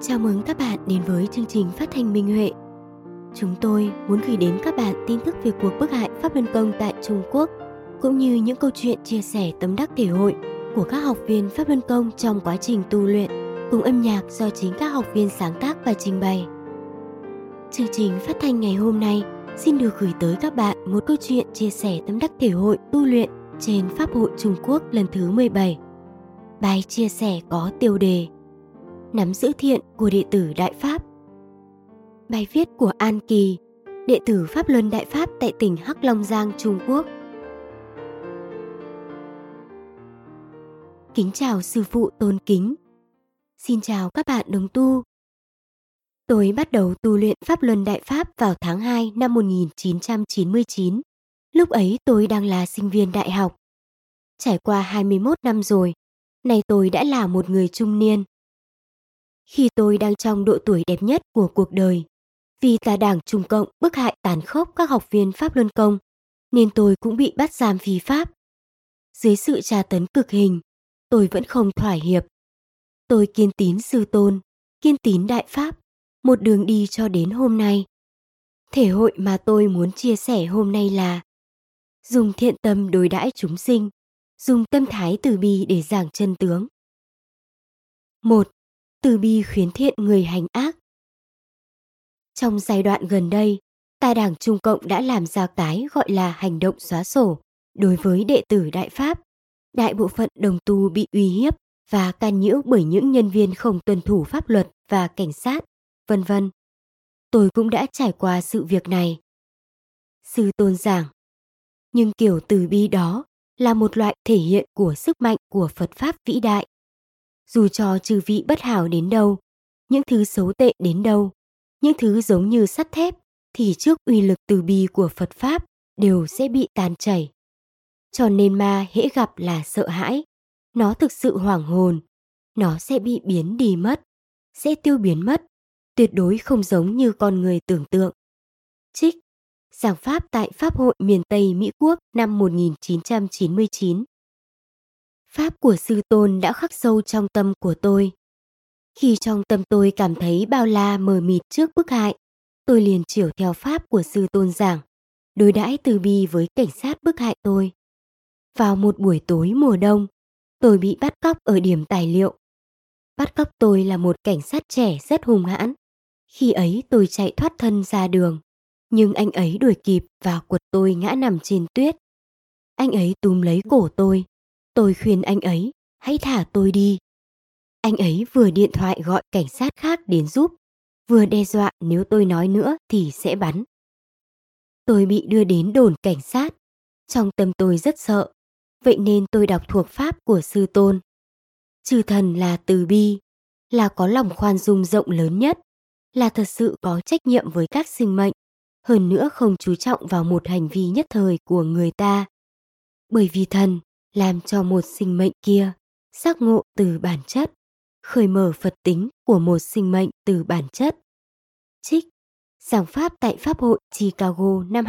Chào mừng các bạn đến với chương trình phát thanh Minh Huệ. Chúng tôi muốn gửi đến các bạn tin tức về cuộc bức hại Pháp Luân Công tại Trung Quốc, cũng như những câu chuyện chia sẻ tâm đắc thể hội của các học viên Pháp Luân Công trong quá trình tu luyện, cùng âm nhạc do chính các học viên sáng tác và trình bày. Chương trình phát thanh ngày hôm nay xin được gửi tới các bạn một câu chuyện chia sẻ tâm đắc thể hội tu luyện trên Pháp hội Trung Quốc lần thứ 17. Bài chia sẻ có tiêu đề Nắm giữ thiện của đệ tử Đại Pháp. Bài viết của An Kỳ, đệ tử Pháp Luân Đại Pháp tại tỉnh Hắc Long Giang, Trung Quốc. Kính chào sư phụ tôn kính. Xin chào các bạn đồng tu. Tôi bắt đầu tu luyện Pháp Luân Đại Pháp vào tháng 2 năm 1999. Lúc ấy tôi đang là sinh viên đại học. Trải qua 21 năm rồi, nay tôi đã là một người trung niên. Khi tôi đang trong độ tuổi đẹp nhất của cuộc đời, vì tà đảng Trung Cộng bức hại tàn khốc các học viên Pháp Luân Công, nên tôi cũng bị bắt giam phi pháp. Dưới sự tra tấn cực hình, tôi vẫn không thỏa hiệp. Tôi kiên tín sư tôn, kiên tín Đại Pháp, một đường đi cho đến hôm nay. Thể hội mà tôi muốn chia sẻ hôm nay là dùng thiện tâm đối đãi chúng sinh, dùng tâm thái từ bi để giảng chân tướng. 1. Từ bi khuyến thiện người hành ác. Trong giai đoạn gần đây, tà đảng Trung Cộng đã làm ra cái gọi là hành động xóa sổ đối với đệ tử Đại Pháp. Đại bộ phận đồng tu bị uy hiếp và can nhiễu bởi những nhân viên không tuân thủ pháp luật và cảnh sát, vân vân. Tôi cũng đã trải qua sự việc này. Sư tôn giảng, nhưng kiểu từ bi đó là một loại thể hiện của sức mạnh của Phật Pháp vĩ đại. Dù cho chư vị bất hảo đến đâu, những thứ xấu tệ đến đâu, những thứ giống như sắt thép, thì trước uy lực từ bi của Phật Pháp đều sẽ bị tan chảy. Cho nên ma hễ gặp là sợ hãi, nó thực sự hoảng hồn, nó sẽ bị biến đi mất, sẽ tiêu biến mất, tuyệt đối không giống như con người tưởng tượng. Trích giảng pháp tại Pháp hội miền Tây Mỹ Quốc năm 1999. Pháp của sư tôn đã khắc sâu trong tâm của tôi. Khi trong tâm tôi cảm thấy bao la mờ mịt trước bức hại, tôi liền chiểu theo pháp của sư tôn giảng, đối đãi từ bi với cảnh sát bức hại tôi. Vào một buổi tối mùa đông, tôi bị bắt cóc ở điểm tài liệu. Bắt cóc tôi là một cảnh sát trẻ rất hung hãn. Khi ấy tôi chạy thoát thân ra đường, nhưng anh ấy đuổi kịp và quật tôi ngã nằm trên tuyết. Anh ấy túm lấy cổ tôi khuyên anh ấy hãy thả tôi đi. Anh ấy vừa điện thoại gọi cảnh sát khác đến giúp, vừa đe dọa nếu tôi nói nữa thì sẽ bắn. Tôi bị đưa đến đồn cảnh sát. Trong tâm tôi rất sợ, vậy nên tôi đọc thuộc pháp của sư tôn. Chư thần là từ bi, là có lòng khoan dung rộng lớn nhất, là thật sự có trách nhiệm với các sinh mệnh, hơn nữa không chú trọng vào một hành vi nhất thời của người ta. Bởi vì thần làm cho một sinh mệnh kia giác ngộ từ bản chất, khởi mở Phật tính của một sinh mệnh từ bản chất. Trích giảng pháp tại Pháp hội Chicago năm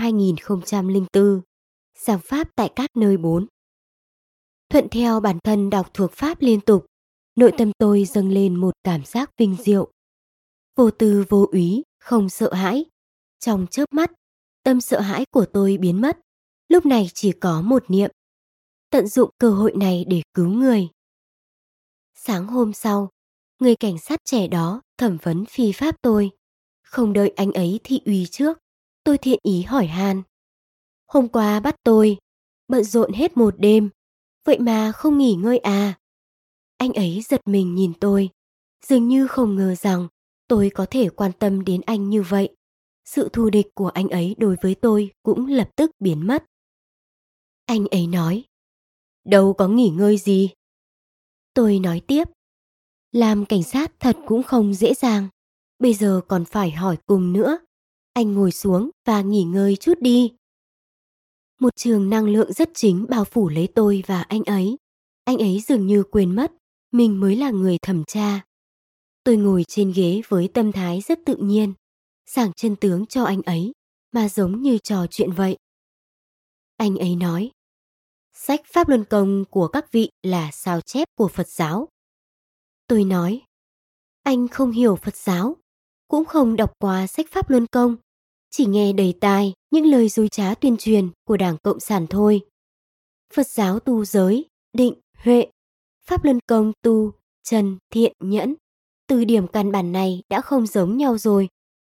2004, giảng pháp tại các nơi 4. Thuận theo bản thân đọc thuộc pháp liên tục, nội tâm tôi dâng lên một cảm giác vinh diệu. Vô tư vô úy, không sợ hãi. Trong chớp mắt, tâm sợ hãi của tôi biến mất. Lúc này chỉ có một niệm: tận dụng cơ hội này để cứu người. Sáng hôm sau, người cảnh sát trẻ đó thẩm vấn phi pháp tôi. Không đợi anh ấy thị uy trước, tôi thiện ý hỏi han. Hôm qua bắt tôi, bận rộn hết một đêm, vậy mà không nghỉ ngơi à? Anh ấy giật mình nhìn tôi, dường như không ngờ rằng tôi có thể quan tâm đến anh như vậy. Sự thù địch của anh ấy đối với tôi cũng lập tức biến mất. Anh ấy nói, đâu có nghỉ ngơi gì. Tôi nói tiếp, làm cảnh sát thật cũng không dễ dàng, bây giờ còn phải hỏi cùng nữa. Anh ngồi xuống và nghỉ ngơi chút đi. Một trường năng lượng rất chính bao phủ lấy tôi và anh ấy. Anh ấy dường như quên mất mình mới là người thẩm tra. Tôi ngồi trên ghế với tâm thái rất tự nhiên, giảng chân tướng cho anh ấy mà giống như trò chuyện vậy. Anh ấy nói, sách Pháp Luân Công của các vị là sao chép của Phật giáo. Tôi nói, Anh không hiểu Phật giáo, cũng không đọc qua sách Pháp Luân Công, chỉ nghe đầy tai những lời dối trá tuyên truyền của Đảng Cộng sản thôi. Phật giáo tu giới, định, huệ, Pháp Luân Công tu, trần, thiện, nhẫn. Từ điểm căn bản này đã không giống nhau rồi.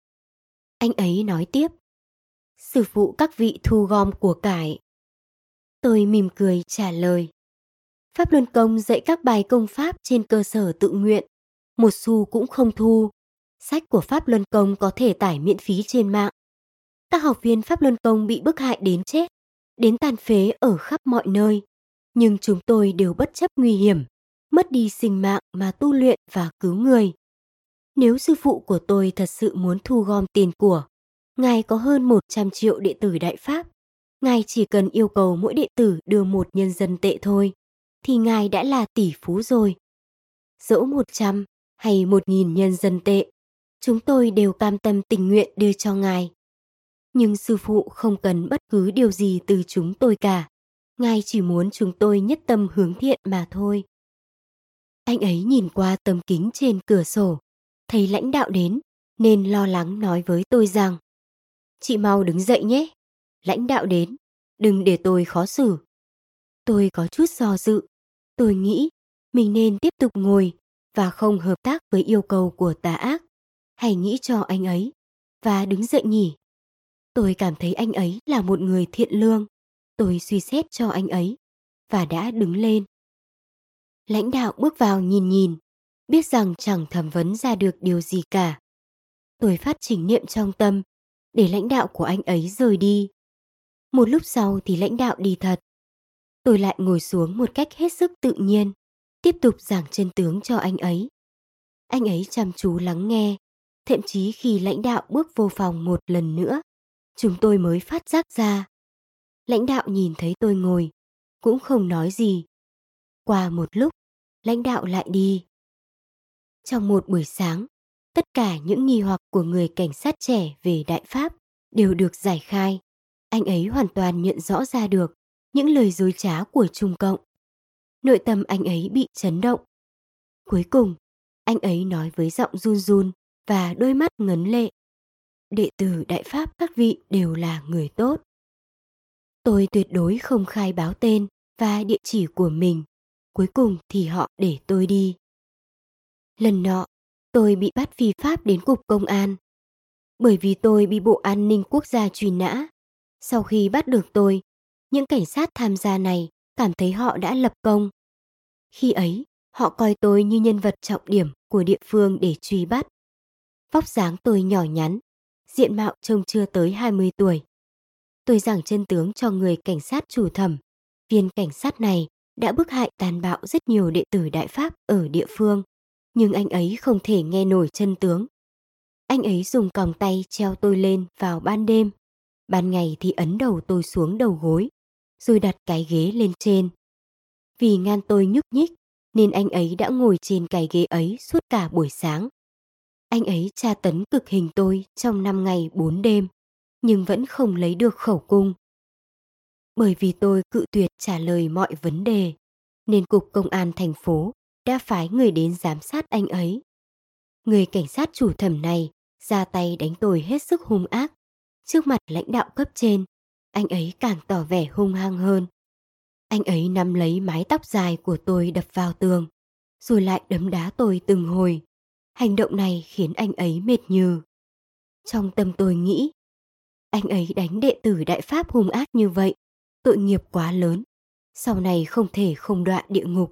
Anh ấy nói tiếp, sư phụ các vị thu gom của cải. Tôi mỉm cười trả lời, Pháp Luân Công dạy các bài công pháp trên cơ sở tự nguyện, một xu cũng không thu. Sách của Pháp Luân Công có thể tải miễn phí trên mạng. Các học viên Pháp Luân Công bị bức hại đến chết, đến tàn phế ở khắp mọi nơi. Nhưng chúng tôi đều bất chấp nguy hiểm, mất đi sinh mạng mà tu luyện và cứu người. Nếu sư phụ của tôi thật sự muốn thu gom tiền của, Ngài có hơn 100 triệu đệ tử Đại Pháp. Ngài chỉ cần yêu cầu mỗi đệ tử đưa 1 nhân dân tệ thôi, thì Ngài đã là tỷ phú rồi. Dẫu 100 hay 1.000 nhân dân tệ, chúng tôi đều cam tâm tình nguyện đưa cho Ngài. Nhưng sư phụ không cần bất cứ điều gì từ chúng tôi cả. Ngài chỉ muốn chúng tôi nhất tâm hướng thiện mà thôi. Anh ấy nhìn qua tấm kính trên cửa sổ, thấy lãnh đạo đến, nên lo lắng nói với tôi rằng, chị mau đứng dậy nhé, lãnh đạo đến, đừng để tôi khó xử. Tôi có chút do dự, tôi nghĩ mình nên tiếp tục ngồi và không hợp tác với yêu cầu của tà ác, hay nghĩ cho anh ấy và đứng dậy nhỉ. Tôi cảm thấy anh ấy là một người thiện lương, tôi suy xét cho anh ấy và đã đứng lên. Lãnh đạo bước vào nhìn, biết rằng chẳng thẩm vấn ra được điều gì cả. Tôi phát chánh niệm trong tâm để lãnh đạo của anh ấy rời đi. Một lúc sau thì lãnh đạo đi thật. Tôi lại ngồi xuống một cách hết sức tự nhiên, tiếp tục giảng chân tướng cho anh ấy. Anh ấy chăm chú lắng nghe, thậm chí khi lãnh đạo bước vô phòng một lần nữa, chúng tôi mới phát giác ra. Lãnh đạo nhìn thấy tôi ngồi, cũng không nói gì. Qua một lúc, lãnh đạo lại đi. Trong một buổi sáng, tất cả những nghi hoặc của người cảnh sát trẻ về Đại Pháp đều được giải khai. Anh ấy hoàn toàn nhận rõ ra được những lời dối trá của Trung Cộng. Nội tâm anh ấy bị chấn động. Cuối cùng, anh ấy nói với giọng run run và đôi mắt ngấn lệ. Đệ tử Đại Pháp các vị đều là người tốt. Tôi tuyệt đối không khai báo tên và địa chỉ của mình. Cuối cùng thì họ để tôi đi. Lần nọ, tôi bị bắt vi pháp đến cục công an. Bởi vì tôi bị Bộ An ninh Quốc gia truy nã. Sau khi bắt được tôi, những cảnh sát tham gia này cảm thấy họ đã lập công. Khi ấy, họ coi tôi như nhân vật trọng điểm của địa phương để truy bắt. Vóc dáng tôi nhỏ nhắn, diện mạo trông chưa tới 20 tuổi. Tôi giảng chân tướng cho người cảnh sát chủ thẩm. Viên cảnh sát này đã bức hại tàn bạo rất nhiều đệ tử Đại Pháp ở địa phương, nhưng anh ấy không thể nghe nổi chân tướng. Anh ấy dùng còng tay treo tôi lên vào ban đêm, ban ngày thì ấn đầu tôi xuống đầu gối, rồi đặt cái ghế lên trên. Vì ngăn tôi nhúc nhích, nên anh ấy đã ngồi trên cái ghế ấy suốt cả buổi sáng. Anh ấy tra tấn cực hình tôi trong 5 ngày 4 đêm, nhưng vẫn không lấy được khẩu cung. Bởi vì tôi cự tuyệt trả lời mọi vấn đề, nên Cục Công an thành phố đã phái người đến giám sát anh ấy. Người cảnh sát chủ thẩm này ra tay đánh tôi hết sức hung ác. Trước mặt lãnh đạo cấp trên, anh ấy càng tỏ vẻ hung hăng hơn. Anh ấy nắm lấy mái tóc dài của tôi đập vào tường, rồi lại đấm đá tôi từng hồi. Hành động này khiến anh ấy mệt nhừ. Trong tâm tôi nghĩ, anh ấy đánh đệ tử Đại Pháp hung ác như vậy, tội nghiệp quá lớn, sau này không thể không đoạn địa ngục.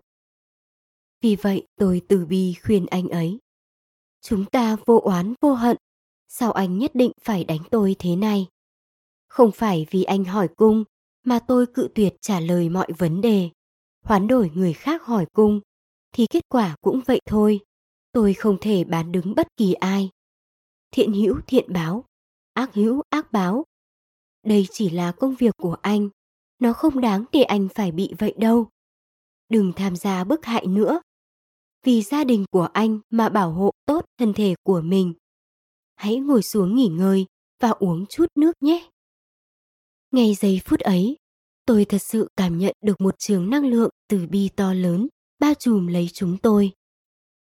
Vì vậy tôi từ bi khuyên anh ấy. Chúng ta vô oán vô hận, sao anh nhất định phải đánh tôi thế này? Không phải vì anh hỏi cung mà tôi cự tuyệt trả lời mọi vấn đề. Hoán đổi người khác hỏi cung thì kết quả cũng vậy thôi. Tôi không thể bán đứng bất kỳ ai. Thiện hữu thiện báo, ác hữu ác báo. Đây chỉ là công việc của anh, nó không đáng để anh phải bị vậy đâu. Đừng tham gia bức hại nữa. Vì gia đình của anh mà bảo hộ tốt thân thể của mình. Hãy ngồi xuống nghỉ ngơi và uống chút nước nhé. Ngay giây phút ấy, tôi thật sự cảm nhận được một trường năng lượng từ bi to lớn bao trùm lấy chúng tôi.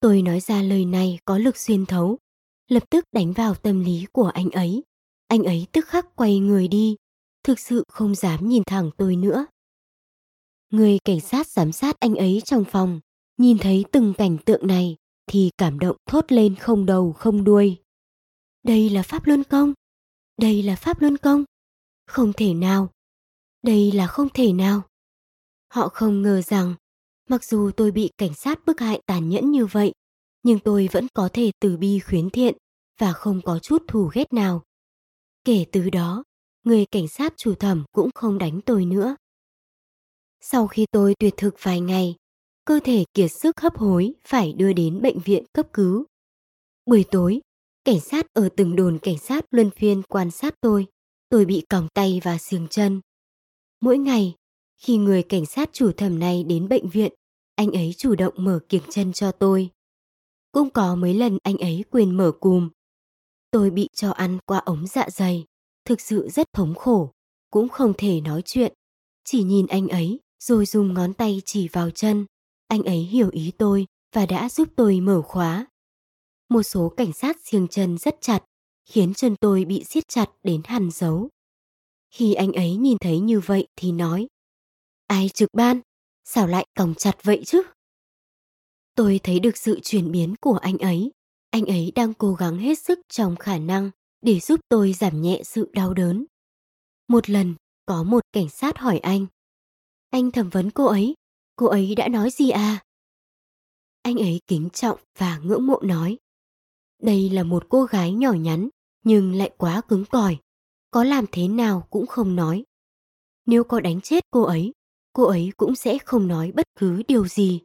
Tôi nói ra lời này có lực xuyên thấu, lập tức đánh vào tâm lý của anh ấy. Anh ấy tức khắc quay người đi, thực sự không dám nhìn thẳng tôi nữa. Người cảnh sát giám sát anh ấy trong phòng, nhìn thấy từng cảnh tượng này thì cảm động thốt lên không đầu không đuôi. Đây là Pháp Luân Công, đây là Pháp Luân Công, không thể nào, đây là không thể nào. Họ không ngờ rằng, mặc dù tôi bị cảnh sát bức hại tàn nhẫn như vậy, nhưng tôi vẫn có thể từ bi khuyến thiện và không có chút thù ghét nào. Kể từ đó, người cảnh sát chủ thẩm cũng không đánh tôi nữa. Sau khi tôi tuyệt thực vài ngày, cơ thể kiệt sức hấp hối phải đưa đến bệnh viện cấp cứu. Buổi tối, cảnh sát ở từng đồn cảnh sát luân phiên quan sát tôi bị còng tay và xương chân. Mỗi ngày, khi người cảnh sát chủ thẩm này đến bệnh viện, anh ấy chủ động mở kiềng chân cho tôi. Cũng có mấy lần anh ấy quên mở cùm. Tôi bị cho ăn qua ống dạ dày, thực sự rất thống khổ, cũng không thể nói chuyện. Chỉ nhìn anh ấy rồi dùng ngón tay chỉ vào chân. Anh ấy hiểu ý tôi và đã giúp tôi mở khóa. Một số cảnh sát xiềng chân rất chặt, khiến chân tôi bị siết chặt đến hằn dấu. Khi anh ấy nhìn thấy như vậy thì nói: Ai trực ban? Sao lại còng chặt vậy chứ? Tôi thấy được sự chuyển biến của anh ấy. Anh ấy đang cố gắng hết sức trong khả năng để giúp tôi giảm nhẹ sự đau đớn. Một lần, có một cảnh sát hỏi anh thẩm vấn cô ấy đã nói gì à? Anh ấy kính trọng và ngưỡng mộ nói: Đây là một cô gái nhỏ nhắn nhưng lại quá cứng cỏi, có làm thế nào cũng không nói. Nếu có đánh chết cô ấy cũng sẽ không nói bất cứ điều gì.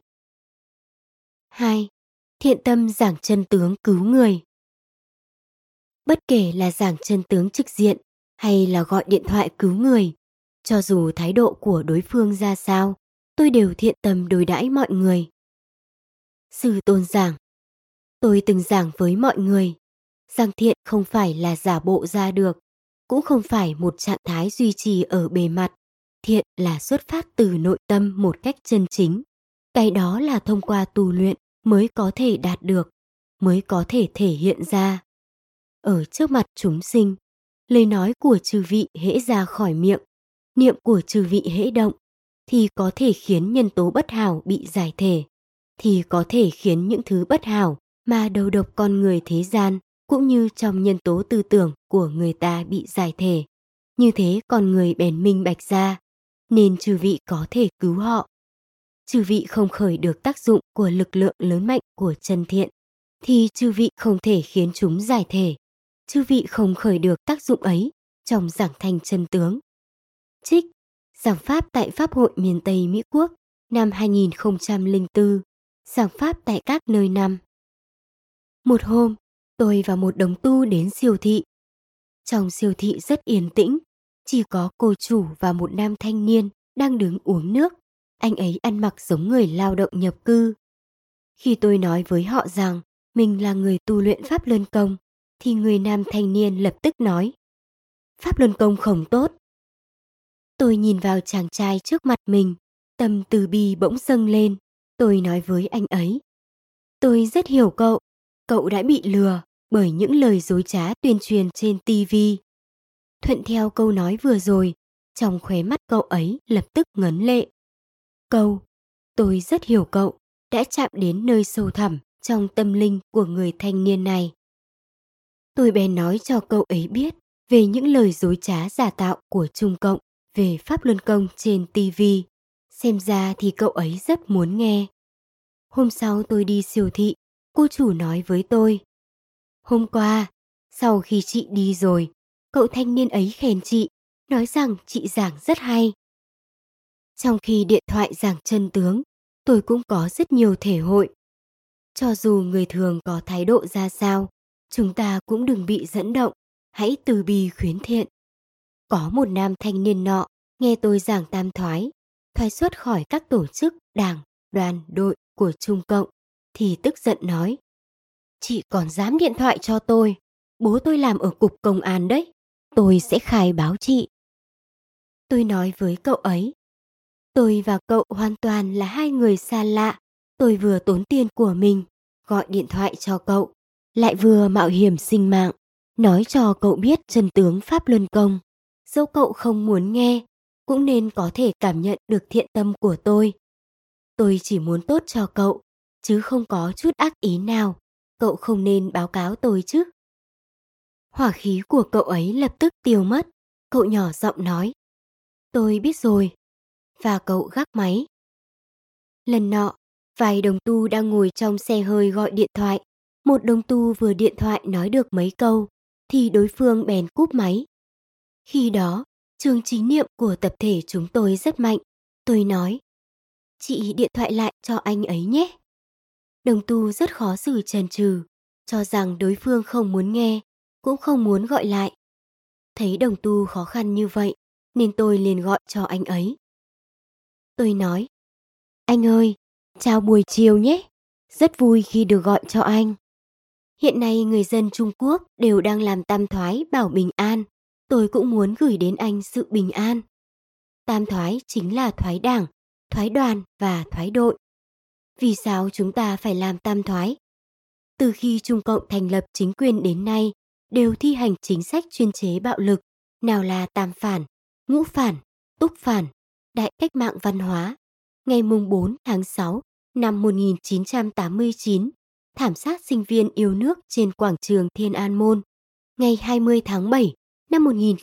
2. Thiện tâm giảng chân tướng cứu người. Bất kể là giảng chân tướng trực diện hay là gọi điện thoại cứu người, cho dù thái độ của đối phương ra sao, tôi đều thiện tâm đối đãi mọi người. Sư Tôn giảng: Tôi từng giảng với mọi người, rằng thiện không phải là giả bộ ra được, cũng không phải một trạng thái duy trì ở bề mặt. Thiện là xuất phát từ nội tâm một cách chân chính. Cái đó là thông qua tu luyện mới có thể đạt được, mới có thể thể hiện ra. Ở trước mặt chúng sinh, lời nói của chư vị hễ ra khỏi miệng, niệm của chư vị hễ động, thì có thể khiến nhân tố bất hảo bị giải thể, thì có thể khiến những thứ bất hảo mà đầu độc con người thế gian cũng như trong nhân tố tư tưởng của người ta bị giải thể. Như thế con người bèn minh bạch ra, nên chư vị có thể cứu họ. Chư vị không khởi được tác dụng của lực lượng lớn mạnh của chân thiện, thì chư vị không thể khiến chúng giải thể. Chư vị không khởi được tác dụng ấy trong giảng thành chân tướng. Trích giảng pháp tại Pháp hội miền Tây Mỹ Quốc năm 2004, giảng pháp tại các nơi năm. Một hôm, tôi và một đồng tu đến siêu thị. Trong siêu thị rất yên tĩnh, chỉ có cô chủ và một nam thanh niên đang đứng uống nước. Anh ấy ăn mặc giống người lao động nhập cư. Khi tôi nói với họ rằng mình là người tu luyện Pháp Luân Công, thì người nam thanh niên lập tức nói: Pháp Luân Công không tốt. Tôi nhìn vào chàng trai trước mặt mình, tâm từ bi bỗng dâng lên. Tôi nói với anh ấy: Tôi rất hiểu cậu đã bị lừa bởi những lời dối trá tuyên truyền trên TV. Thuận theo câu nói vừa rồi, trong khóe mắt cậu ấy lập tức ngấn lệ. Tôi rất hiểu cậu, đã chạm đến nơi sâu thẳm trong tâm linh của người thanh niên này. Tôi bèn nói cho cậu ấy biết về những lời dối trá giả tạo của Trung Cộng về Pháp Luân Công trên TV. Xem ra thì cậu ấy rất muốn nghe. Hôm sau tôi đi siêu thị, cô chủ nói với tôi: Hôm qua, sau khi chị đi rồi, cậu thanh niên ấy khen chị, nói rằng chị giảng rất hay. Trong khi điện thoại giảng chân tướng, tôi cũng có rất nhiều thể hội. Cho dù người thường có thái độ ra sao, chúng ta cũng đừng bị dẫn động, hãy từ bi khuyến thiện. Có một nam thanh niên nọ, nghe tôi giảng tam thoái xuất khỏi các tổ chức, đảng, đoàn, đội của Trung Cộng, thì tức giận nói: Chị còn dám điện thoại cho tôi, bố tôi làm ở cục công an đấy, tôi sẽ khai báo chị. Tôi nói với cậu ấy: Tôi và cậu hoàn toàn là hai người xa lạ, tôi vừa tốn tiền của mình, gọi điện thoại cho cậu, lại vừa mạo hiểm sinh mạng, nói cho cậu biết chân tướng Pháp Luân Công. Dẫu cậu không muốn nghe, cũng nên có thể cảm nhận được thiện tâm của tôi. Tôi chỉ muốn tốt cho cậu, chứ không có chút ác ý nào. Cậu không nên báo cáo tôi chứ. Hỏa khí của cậu ấy lập tức tiêu mất. Cậu nhỏ giọng nói, tôi biết rồi. Và cậu gác máy. Lần nọ, vài đồng tu đang ngồi trong xe hơi gọi điện thoại. Một đồng tu vừa điện thoại nói được mấy câu, thì đối phương bèn cúp máy. Khi đó, trường trí niệm của tập thể chúng tôi rất mạnh. Tôi nói, chị điện thoại lại cho anh ấy nhé. Đồng tu rất khó xử chần chừ, cho rằng đối phương không muốn nghe, cũng không muốn gọi lại. Thấy đồng tu khó khăn như vậy, nên tôi liền gọi cho anh ấy. Tôi nói, anh ơi, chào buổi chiều nhé, rất vui khi được gọi cho anh. Hiện nay người dân Trung Quốc đều đang làm tam thoái bảo bình an, tôi cũng muốn gửi đến anh sự bình an. Tam thoái chính là thoái đảng, thoái đoàn và thoái đội. Vì sao chúng ta phải làm tam thoái? Từ khi Trung Cộng thành lập chính quyền đến nay, đều thi hành chính sách chuyên chế bạo lực, nào là tam phản, ngũ phản, túc phản, đại cách mạng văn hóa. Ngày 4 tháng 6 năm 1989, thảm sát sinh viên yêu nước trên quảng trường Thiên An Môn. Ngày 20 tháng 7 năm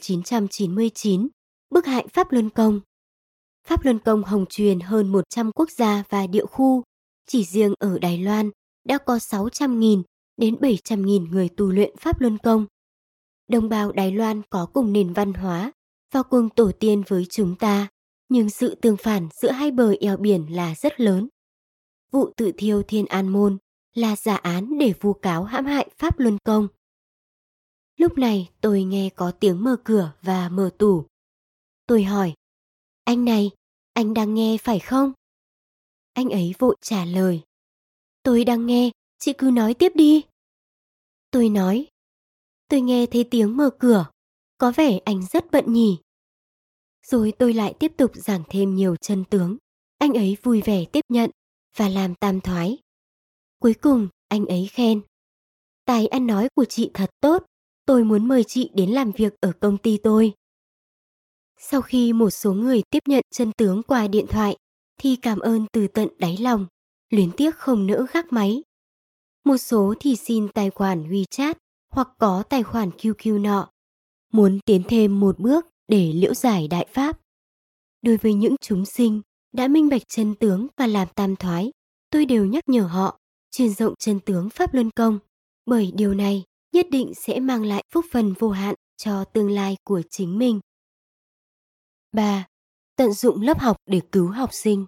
1999, bức hại Pháp Luân Công. Pháp Luân Công hồng truyền hơn 100 quốc gia và địa khu. Chỉ riêng ở Đài Loan đã có 600.000 đến 700.000 người tu luyện Pháp Luân Công. Đồng bào Đài Loan có cùng nền văn hóa và cùng tổ tiên với chúng ta, nhưng sự tương phản giữa hai bờ eo biển là rất lớn. Vụ tự thiêu Thiên An Môn là giả án để vu cáo hãm hại Pháp Luân Công. Lúc này tôi nghe có tiếng mở cửa và mở tủ. Tôi hỏi, anh này, anh đang nghe phải không? Anh ấy vội trả lời, tôi đang nghe, chị cứ nói tiếp đi. Tôi nói, tôi nghe thấy tiếng mở cửa, có vẻ anh rất bận nhỉ. Rồi tôi lại tiếp tục giảng thêm nhiều chân tướng. Anh ấy vui vẻ tiếp nhận và làm tam thoái. Cuối cùng anh ấy khen, tài ăn nói của chị thật tốt, tôi muốn mời chị đến làm việc ở công ty tôi. Sau khi một số người tiếp nhận chân tướng qua điện thoại thì cảm ơn từ tận đáy lòng, luyến tiếc không nỡ gác máy. Một số thì xin tài khoản WeChat hoặc có tài khoản QQ nọ, muốn tiến thêm một bước để liễu giải đại pháp. Đối với những chúng sinh đã minh bạch chân tướng và làm tam thoái, tôi đều nhắc nhở họ truyền rộng chân tướng Pháp Luân Công, bởi điều này nhất định sẽ mang lại phúc phần vô hạn cho tương lai của chính mình. 3. Tận dụng lớp học để cứu học sinh.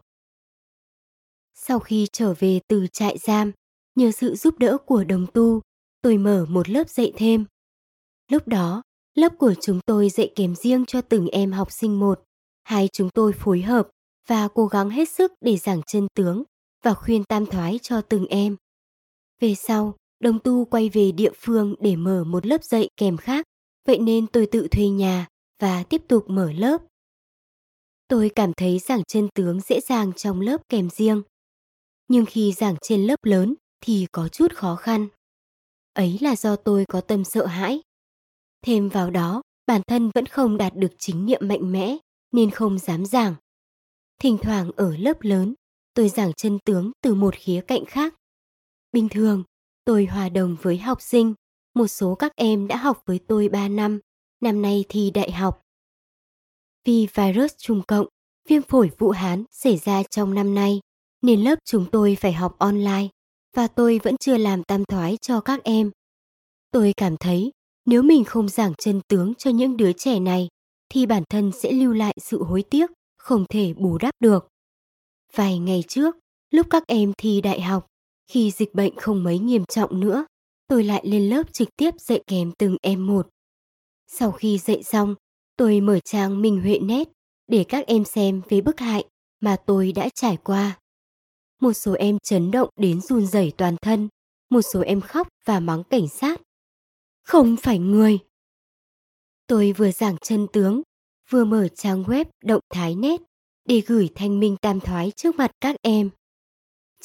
Sau khi trở về từ trại giam, nhờ sự giúp đỡ của đồng tu, tôi mở một lớp dạy thêm. Lúc đó, lớp của chúng tôi dạy kèm riêng cho từng em học sinh một. Hai chúng tôi phối hợp và cố gắng hết sức để giảng chân tướng và khuyên tam thoái cho từng em. Về sau, đồng tu quay về địa phương để mở một lớp dạy kèm khác, vậy nên tôi tự thuê nhà và tiếp tục mở lớp. Tôi cảm thấy giảng chân tướng dễ dàng trong lớp kèm riêng, nhưng khi giảng trên lớp lớn thì có chút khó khăn. Ấy là do tôi có tâm sợ hãi. Thêm vào đó, bản thân vẫn không đạt được chính niệm mạnh mẽ nên không dám giảng. Thỉnh thoảng ở lớp lớn, tôi giảng chân tướng từ một khía cạnh khác. Bình thường, tôi hòa đồng với học sinh, một số các em đã học với tôi 3 năm nay thi đại học. Vì virus Trung Cộng, viêm phổi Vũ Hán xảy ra trong năm nay, nên lớp chúng tôi phải học online và tôi vẫn chưa làm tam thoái cho các em. Tôi cảm thấy nếu mình không giảng chân tướng cho những đứa trẻ này thì bản thân sẽ lưu lại sự hối tiếc, không thể bù đắp được. Vài ngày trước, lúc các em thi đại học, khi dịch bệnh không mấy nghiêm trọng nữa, tôi lại lên lớp trực tiếp dạy kèm từng em một. Sau khi dạy xong, tôi mở trang Minh Huệ Net để các em xem về bức hại mà tôi đã trải qua. Một số em chấn động đến run rẩy toàn thân, một số em khóc và mắng cảnh sát. Không phải người. Tôi vừa giảng chân tướng, vừa mở trang web Động Thái Net để gửi thanh minh tam thoái trước mặt các em.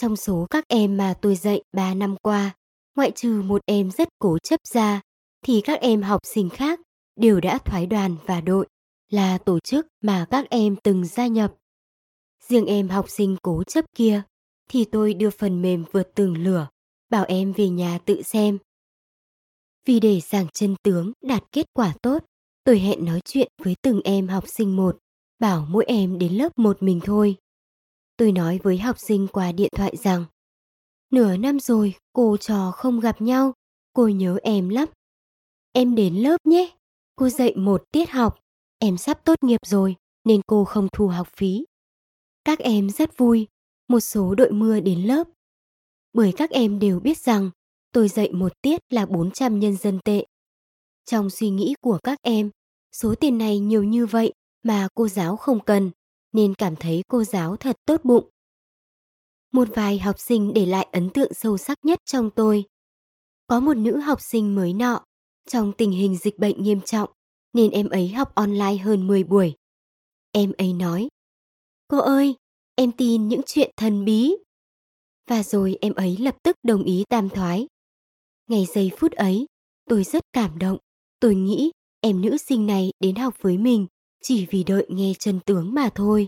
Trong số các em mà tôi dạy 3 năm qua, ngoại trừ một em rất cố chấp ra, thì các em học sinh khác đều đã thoái đoàn và đội, là tổ chức mà các em từng gia nhập. Riêng em học sinh cố chấp kia, thì tôi đưa phần mềm vượt tường lửa, bảo em về nhà tự xem. Vì để giảng chân tướng đạt kết quả tốt, tôi hẹn nói chuyện với từng em học sinh một, bảo mỗi em đến lớp một mình thôi. Tôi nói với học sinh qua điện thoại rằng, nửa năm rồi cô trò không gặp nhau, cô nhớ em lắm. Em đến lớp nhé, cô dạy một tiết học, em sắp tốt nghiệp rồi nên cô không thu học phí. Các em rất vui, một số đội mưa đến lớp. Bởi các em đều biết rằng tôi dạy một tiết là 400 nhân dân tệ. Trong suy nghĩ của các em, số tiền này nhiều như vậy mà cô giáo không cần, nên cảm thấy cô giáo thật tốt bụng. Một vài học sinh để lại ấn tượng sâu sắc nhất trong tôi. Có một nữ học sinh mới nọ, trong tình hình dịch bệnh nghiêm trọng, nên em ấy học online hơn 10 buổi. Em ấy nói, cô ơi, em tin những chuyện thần bí. Và rồi em ấy lập tức đồng ý tam thoái. Ngày giây phút ấy, tôi rất cảm động. Tôi nghĩ em nữ sinh này đến học với mình chỉ vì đợi nghe chân tướng mà thôi.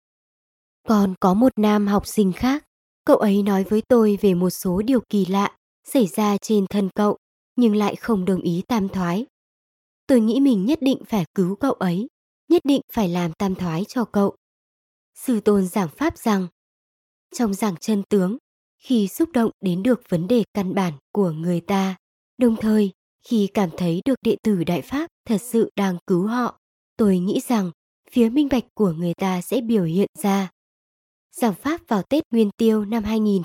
Còn có một nam học sinh khác, cậu ấy nói với tôi về một số điều kỳ lạ xảy ra trên thân cậu, nhưng lại không đồng ý tam thoái. Tôi nghĩ mình nhất định phải cứu cậu ấy, nhất định phải làm tam thoái cho cậu. Sư tôn giảng pháp rằng, trong giảng chân tướng, khi xúc động đến được vấn đề căn bản của người ta, đồng thời khi cảm thấy được đệ tử Đại Pháp thật sự đang cứu họ, tôi nghĩ rằng phía minh bạch của người ta sẽ biểu hiện ra. Giảng pháp vào Tết Nguyên Tiêu năm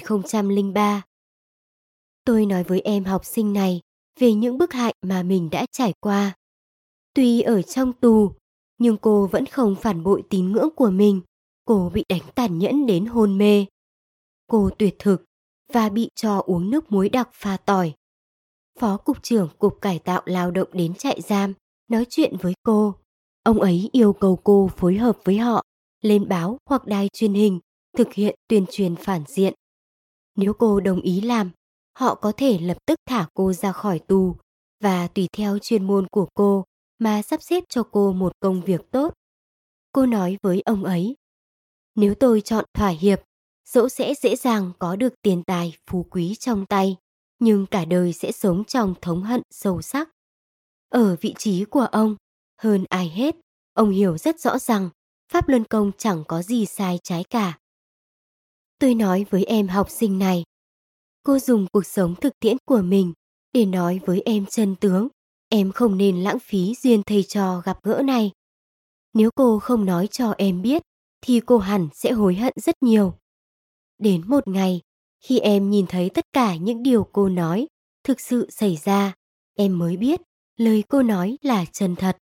2003. Tôi nói với em học sinh này về những bức hại mà mình đã trải qua. Tuy ở trong tù, nhưng cô vẫn không phản bội tín ngưỡng của mình. Cô bị đánh tàn nhẫn đến hôn mê. Cô tuyệt thực và bị cho uống nước muối đặc pha tỏi. Phó cục trưởng Cục Cải tạo Lao động đến trại giam nói chuyện với cô. Ông ấy yêu cầu cô phối hợp với họ, lên báo hoặc đài truyền hình, thực hiện tuyên truyền phản diện. Nếu cô đồng ý làm, họ có thể lập tức thả cô ra khỏi tù và tùy theo chuyên môn của cô mà sắp xếp cho cô một công việc tốt. Cô nói với ông ấy, nếu tôi chọn thỏa hiệp, dẫu sẽ dễ dàng có được tiền tài phú quý trong tay, nhưng cả đời sẽ sống trong thống hận sâu sắc. Ở vị trí của ông, hơn ai hết, ông hiểu rất rõ rằng Pháp Luân Công chẳng có gì sai trái cả. Tôi nói với em học sinh này, cô dùng cuộc sống thực tiễn của mình để nói với em chân tướng, em không nên lãng phí duyên thầy trò gặp gỡ này. Nếu cô không nói cho em biết, thì cô hẳn sẽ hối hận rất nhiều. Đến một ngày, khi em nhìn thấy tất cả những điều cô nói thực sự xảy ra, em mới biết lời cô nói là chân thật.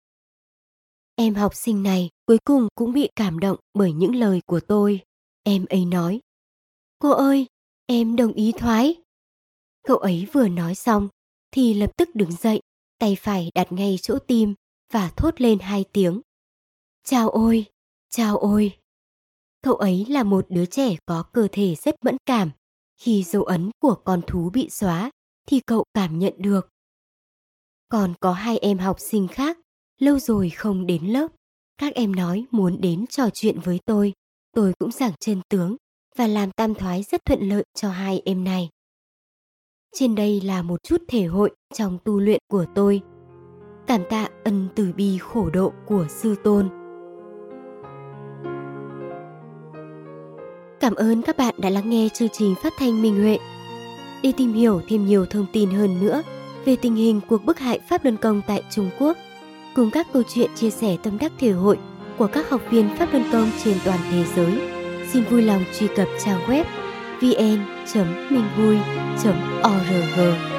Em học sinh này cuối cùng cũng bị cảm động bởi những lời của tôi. Em ấy nói, cô ơi, em đồng ý thoái. Cậu ấy vừa nói xong thì lập tức đứng dậy, tay phải đặt ngay chỗ tim và thốt lên 2 tiếng. Chao ôi, chao ôi. Cậu ấy là một đứa trẻ có cơ thể rất mẫn cảm. Khi dấu ấn của con thú bị xóa thì cậu cảm nhận được. Còn có 2 em học sinh khác, lâu rồi không đến lớp. Các em nói muốn đến trò chuyện với tôi cũng giảng chân tướng và làm tam thoái rất thuận lợi cho 2 em này. Trên đây là một chút thể hội trong tu luyện của tôi. Cảm tạ ân từ bi khổ độ của Sư Tôn. Cảm ơn các bạn đã lắng nghe chương trình phát thanh Minh Huệ. Để tìm hiểu thêm nhiều thông tin hơn nữa về tình hình cuộc bức hại Pháp Luân Công tại Trung Quốc, cùng các câu chuyện chia sẻ tâm đắc thể hội của các học viên Pháp Luân Công trên toàn thế giới, xin vui lòng truy cập trang web vn.minhui.org.